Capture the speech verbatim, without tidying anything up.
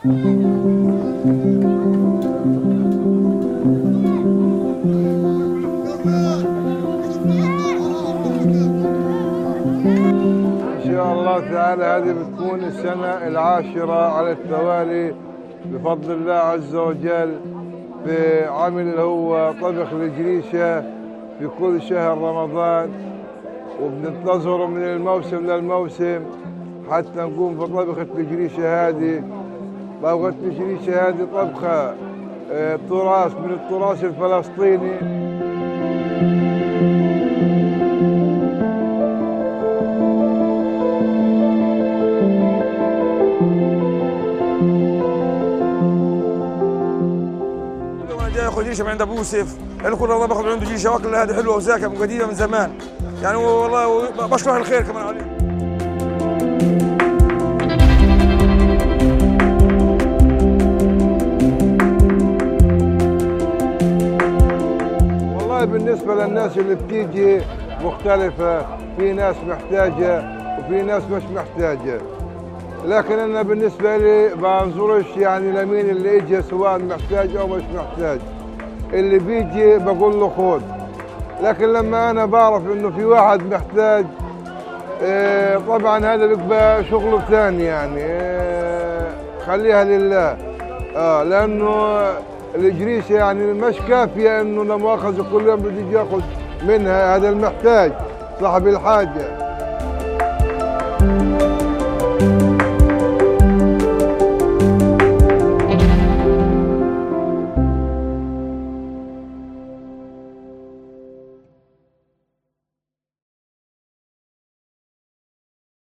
إن شاء الله تعالى هذه بتكون السنة العاشرة على التوالي بفضل الله عز وجل في عمل اللي هو طبخ الجريشة في كل شهر رمضان، وبننتظره من الموسم للموسم حتى نقوم بطبخة الجريشة هذه. طبخة الجريشة هذه طبخة تراث من التراث الفلسطيني. جاي اخذ جيشه من عند ابو يوسف، لانه كل رمضان باخذ من عنده جيشه واكل هذه حلوه وزاكه قديمه من زمان، يعني والله بشكر على الخير كمان عليه. والله بالنسبه للناس اللي بتيجي مختلفه، في ناس محتاجه وفي ناس مش محتاجه، لكن انا بالنسبه لي بنظرش يعني لمين اللي اجى سواء محتاج او مش محتاج. اللي بيجي بقول له خذ، لكن لما انا بعرف انه في واحد محتاج اه طبعا هذا بيبقى شغله ثاني، يعني اه خليها لله. اه لانه الجريشه يعني مش كافيه انه لا مؤاخذه كل يوم بده يجي ياخذ منها، هذا المحتاج صاحب الحاجه.